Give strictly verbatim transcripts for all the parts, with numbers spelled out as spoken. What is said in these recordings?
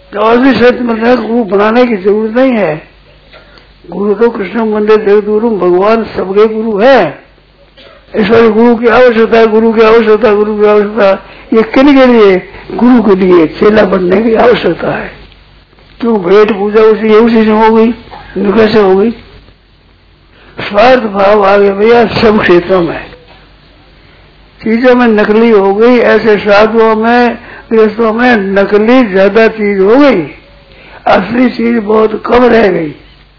तो असली सत्य मतलब गुरु बनाने की जरूरत नहीं है। गुरु तो कृष्ण मंदिर जगदगुरु भगवान सबके गुरु है। इस बार गुरु की आवश्यकता, गुरु की आवश्यकता, गुरु की आवश्यकता, ये किन के लिए? गुरु के लिए चेला बनने की आवश्यकता है। क्यों? भेंट पूजा उसी उसी से हो गई, कैसे हो गई? स्वार्थ भाव आ गया भैया सब क्षेत्रों में, चीजों में नकली हो गई। ऐसे साधुओं में, गृहस्थों में नकली ज्यादा चीज हो गई, असली चीज बहुत कम रह गई।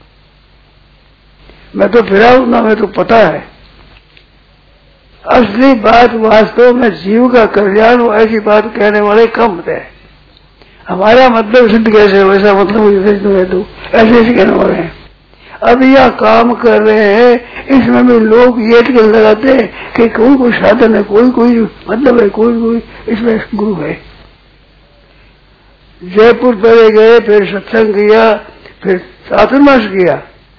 मैं तो फिरा हूं ना, मैं तो पता है असली बात वास्तव में जीव का कल्याण हो, ऐसी बात कहने वाले कम थे। हमारा मतलब सिद्ध कैसे हो, ऐसा मतलब है तो ऐसे ऐसे कहने वाले हैं। अब यह काम कर रहे हैं, इसमें भी लोग ये टिकल लगाते हैं कि कोई कोई साधन है, कोई कोई मतलब है, कोई कोई इसमें गुरु है। जयपुर पहले गए, फिर सत्संग किया, फिर चातुर्मास किया,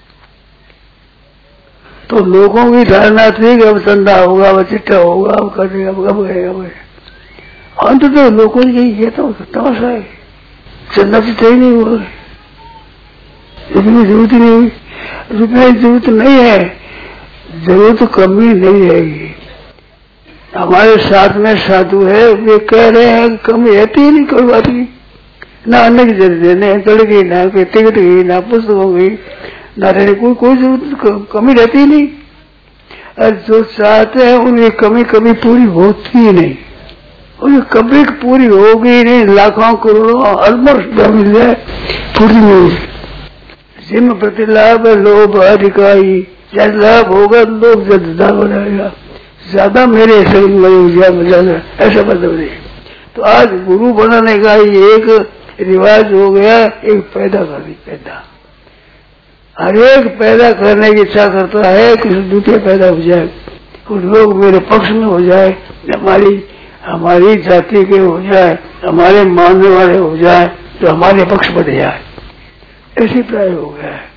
तो लोगों की धारणा थी कि अब चंदा होगा, अब चिट्ठा होगा, अब करेगा, अब गएगा। अंत तो लोगों की ये तो तमाशा है, चंदा चिट्ठा ही नहीं हुआ, इतनी जरूरत ही नहीं हुई। रुपये की जरूरत नहीं है, जरूरत कमी नहीं रहेगी। हमारे साथ में साधु है, वे कह रहे हैं कमी रहती ही नहीं, कोई बात नहीं। ना अन्न की जरूरत है, चढ़ गई, ना कोई टिकट गई, ना पुस्तक गई, ना रहने कोई कोई जरूरत कमी रहती ही नहीं। और जो चाहते हैं उनकी कमी कभी पूरी होती ही नहीं, उनकी कभी पूरी होगी नहीं। लाखों करोड़ों अरबों मिल जाए पूरी नहीं। जिम प्रति लाभ लोभ अधिकारी, जब लाभ होगा लोग ज्यादा बनाएगा, ज्यादा मेरे शरीर में ज्यादा, ऐसा मतलब नहीं। तो आज गुरु बनाने का ये एक रिवाज हो गया, एक पैदा करनी, पैदा हर एक पैदा करने की इच्छा करता है कि दूसरे पैदा हो जाए, कुछ लोग मेरे पक्ष में हो जाए, हमारी हमारी जाति के हो जाए, हमारे मानने वाले हो जाए, तो हमारे पक्ष बढ़ जाए, ऐसी प्राय हो गया है।